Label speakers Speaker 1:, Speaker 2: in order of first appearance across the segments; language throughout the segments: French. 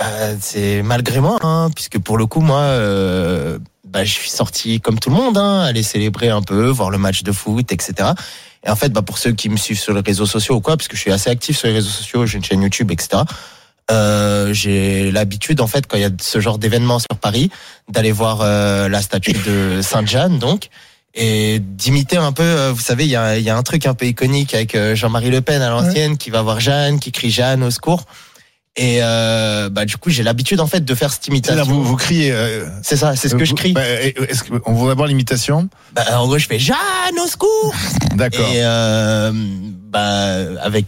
Speaker 1: C'est malgré moi, hein, puisque pour le coup, moi, je suis sorti comme tout le monde, hein, aller célébrer un peu, voir le match de foot, etc. Et en fait, pour ceux qui me suivent sur les réseaux sociaux ou quoi, parce que je suis assez actif sur les réseaux sociaux, j'ai une chaîne YouTube, etc. J'ai l'habitude, en fait, quand il y a ce genre d'événement sur Paris, d'aller voir la statue de Sainte-Jeanne, donc, et d'imiter un peu. Vous savez, il y a un truc un peu iconique avec Jean-Marie Le Pen à l'ancienne, qui va voir Jeanne, qui crie Jeanne au secours. Et du coup, j'ai l'habitude en fait de faire cette imitation.
Speaker 2: Là, vous criez.
Speaker 1: C'est ça, c'est ce que je crie.
Speaker 2: Est-ce qu'on voudrait voir l'imitation?
Speaker 1: En gros, je fais Jeanne au secours.
Speaker 2: D'accord.
Speaker 1: Et avec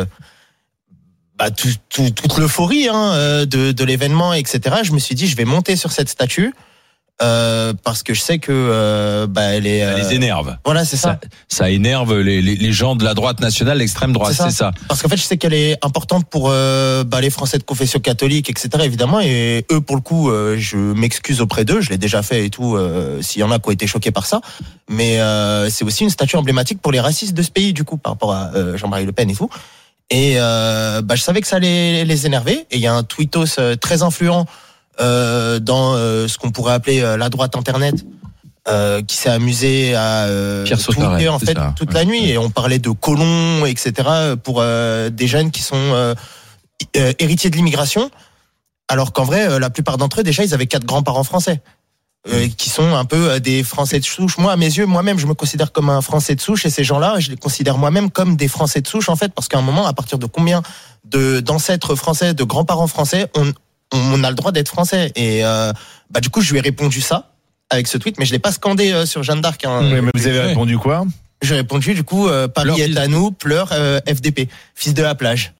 Speaker 1: toute l'euphorie de l'événement, etc. Je me suis dit, je vais monter sur cette statue. Parce que je sais que elle est.
Speaker 3: Elle les énerve.
Speaker 1: Voilà, c'est ça.
Speaker 3: Ça énerve les gens de la droite nationale, l'extrême droite, c'est ça.
Speaker 1: Parce qu'en fait, je sais qu'elle est importante pour les Français de confession catholique, etc. Évidemment, et eux, pour le coup, je m'excuse auprès d'eux. Je l'ai déjà fait et tout. S'il y en a qui ont été choqués par ça, mais c'est aussi une statue emblématique pour les racistes de ce pays, du coup, par rapport à Jean-Marie Le Pen et tout. Et je savais que ça allait les énerver. Et il y a un tweetos très influent. Dans ce qu'on pourrait appeler la droite internet, qui s'est amusé à tweeter en fait toute la nuit, et on parlait de colons, etc. pour des jeunes qui sont héritiers de l'immigration, alors qu'en vrai la plupart d'entre eux déjà ils avaient 4 grands-parents français qui sont un peu des Français de souche. Moi, à mes yeux, moi-même je me considère comme un Français de souche, et ces gens-là je les considère moi-même comme des Français de souche, en fait, parce qu'à un moment, à partir de combien d'ancêtres français, de grands-parents français on a le droit d'être français. Et du coup je lui ai répondu ça avec ce tweet, mais je l'ai pas scandé sur Jeanne d'Arc, hein.
Speaker 2: Mais vous avez répondu quoi?
Speaker 1: J'ai répondu du coup Paris est à nous, pleure FDP, fils de la plage.